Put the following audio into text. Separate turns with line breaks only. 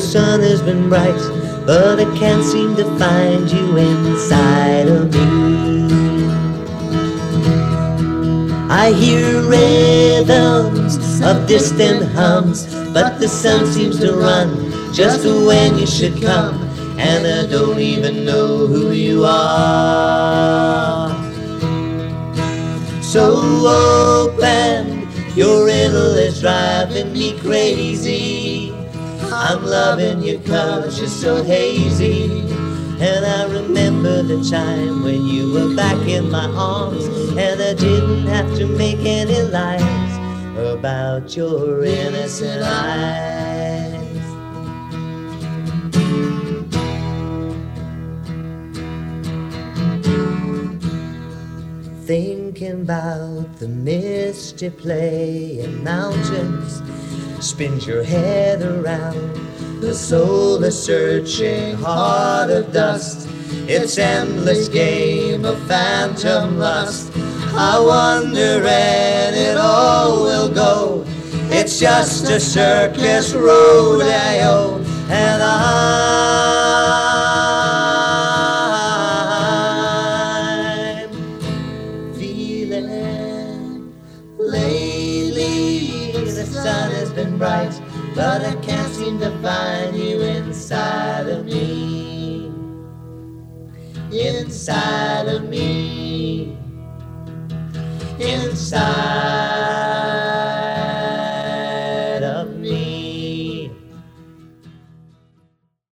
sun has been bright, but I can't seem to find you inside of me. I hear rhythms of distant hums, but the sun seems to run just when you should come, and I don't even know who you are. So open, your riddle is driving me crazy. I'm loving you 'cause you're so hazy. And I remember the time when you were back in my arms, and I didn't have to make any lies about your innocent eyes. Thinking about the misty play in mountains spins your head around. The soul is searching heart of dust, its endless game of phantom lust. I wonder when it all will go. It's just a circus rodeo, and I'm feeling lately the sun has been bright, but I can't seem to find you inside of me. Inside of me.